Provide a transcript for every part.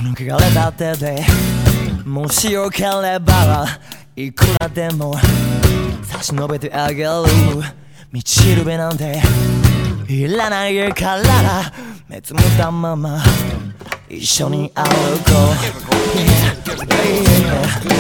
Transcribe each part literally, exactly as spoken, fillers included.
の汚れた手でもしよければいくらでも差し伸べてあげる道しるべなんていらないから目つむったまま一緒に歩こう、yeah, yeah.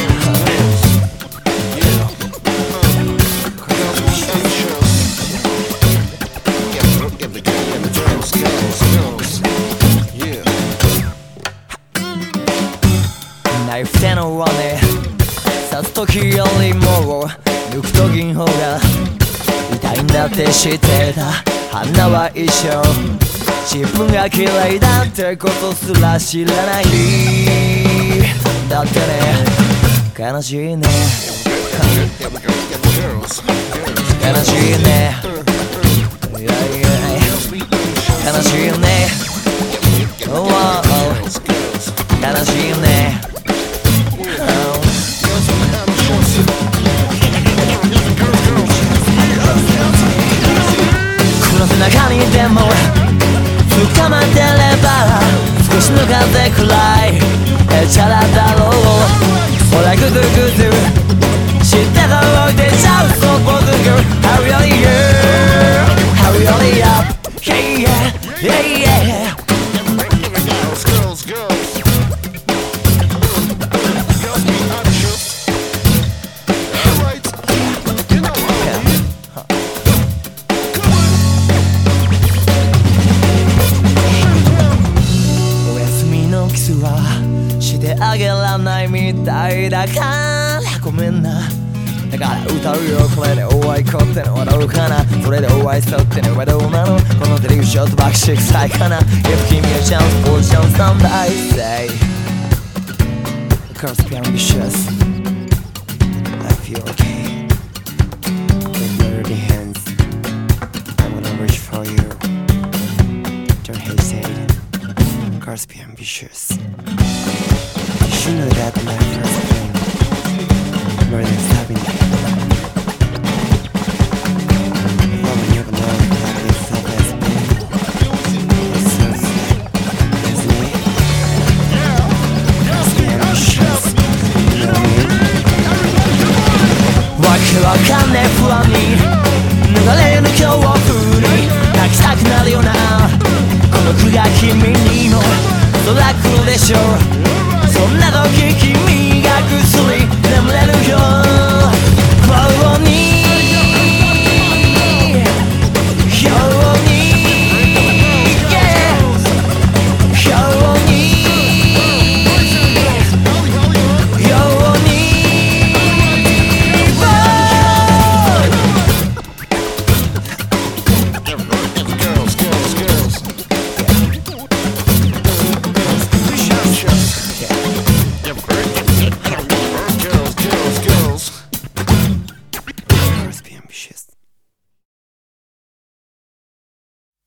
ナイフ手の輪で刺す時よりも抜く時の方が痛いんだって知ってた。花は一緒自分が嫌いだってことすら知らないだってね。悲しいね悲しいね悲しいね悲しいね中にでも捕まってれば少しの風くらいへちゃらだろう。ほらグズグズ知ってたおいてちゃうそこずぐ Hurry up Hurry up Yeah yeah yeah yeah Girls girls girlsしてあげらないみたいだからごめんな。だから歌うよこれでお会いこっての笑うかな。それでお会いそうってのはどうなの。このデリーショット爆笑臭いかな。If give me a chance for chance someday say Girls be ambitious I feel okay With your dirty hands I wanna reach for you Don't hesitate Girls be ambitious You know that my first thing more than stabbing Well, we never know that it's so best pain It's so sad, isn't it? It's the ambitious, you know me? わけわかんねえ不安に流れる恐怖に泣きたくなるようなこの句が君にもおそらくでしょう